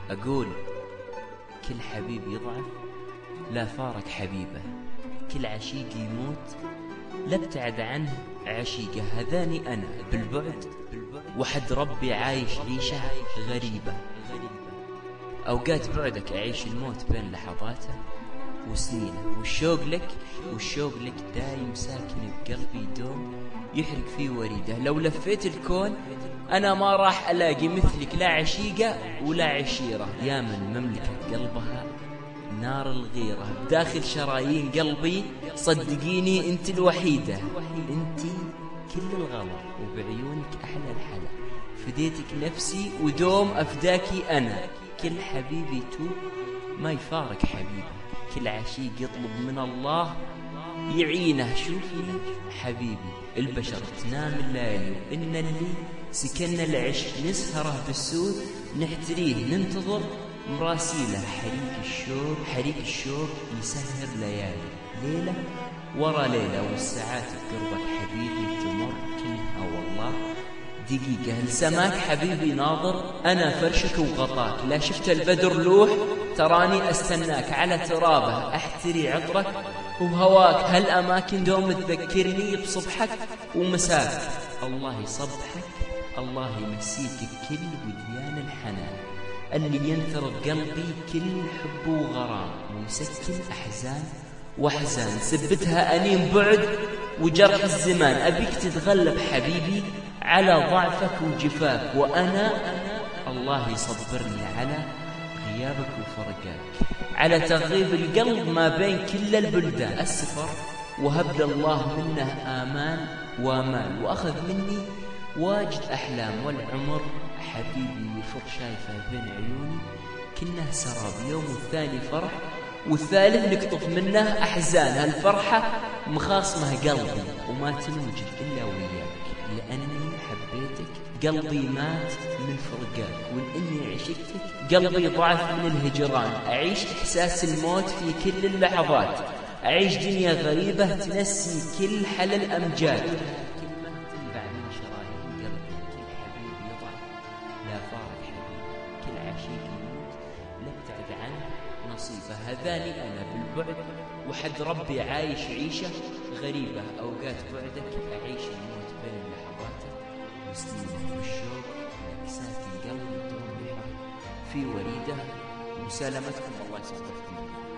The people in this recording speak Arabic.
أقول كل حبيب يضعف لا فارق حبيبه، كل عشيق يموت لا ابتعد عنه عشيقه. هذاني أنا بالبعد وحد ربي عايش عيشة غريبة. أوقات بعدك أعيش الموت بين لحظاته وسنينه، والشوق لك دايم ساكن بقلبي دوم يحرق فيه وريده. لو لفيت الكون أنا ما راح ألاقي مثلك، لا عشيقة ولا عشيرة. يا من مملكة قلبها نار الغيرة بداخل شرايين قلبي، صدقيني انت الوحيدة، انت كل الغلا وبعيونك أحلى الحلا. فديتك نفسي ودوم أفداكي أنا. كل حبيبي توب ما يفارق حبيبه، كل عشيق يطلب من الله يعينه. شوفي حبيبي البشر تنام الليل، إن اللي سكننا العشق نسهره بالسود، نحتريه ننتظر مراسيله. حريق الشوق يسهر ليالي، ليلة ورا ليلة، والساعات بقربك حبيبي تمر كلها والله دقيقة. السماك حبيبي ناظر أنا فرشك وغطاك، لا شفت البدر لوح تراني أستناك. على ترابه أحتري عطرك وهواك، هالأماكن دوم تذكرني بصبحك ومساك. الله يصبحك الله يمسيك كل وديان الحنان، اللي ينثر بقلبي كل حب وغرام، ويسكن أحزان سبتها أنين بعد وجرح الزمان. أبيك تتغلب حبيبي على ضعفك وجفاك، وأنا الله يصبرني على غيابك وفرقاك، على تغيب القلب ما بين كل البلدان. السفر وهب الله منه آمان وأمان، وأخذ مني واجد أحلام، والعمر حبيبي يفر شايفه بين عيوني كنه سراب. يوم الثاني فرح والثالث نقطف منه أحزان، هالفرحة مخاصمه قلبي وما تنوجد إلا وياك. لأني حبيتك قلبي مات من فرقاك، ولأني عشقتك قلبي ضعف من الهجران. أعيش إحساس الموت في كل اللحظات، أعيش دنيا غريبة تنسي كل حل الأمجاد. كلمة تنبع من شرايين قلبي، كل حبيب يضعف لا فارق حبيب، كل عشيق يموت لا ابتعد عنه نصيبه. هذاني أنا بالبعد وحد ربي عايش عيشة غريبة. أوقات بعدك أعيش الموت بين لحظاته وسنينه، والشوق لك ساكن قلبي دوم يحرق في وريده. وسلامتكم الله يسعدكم.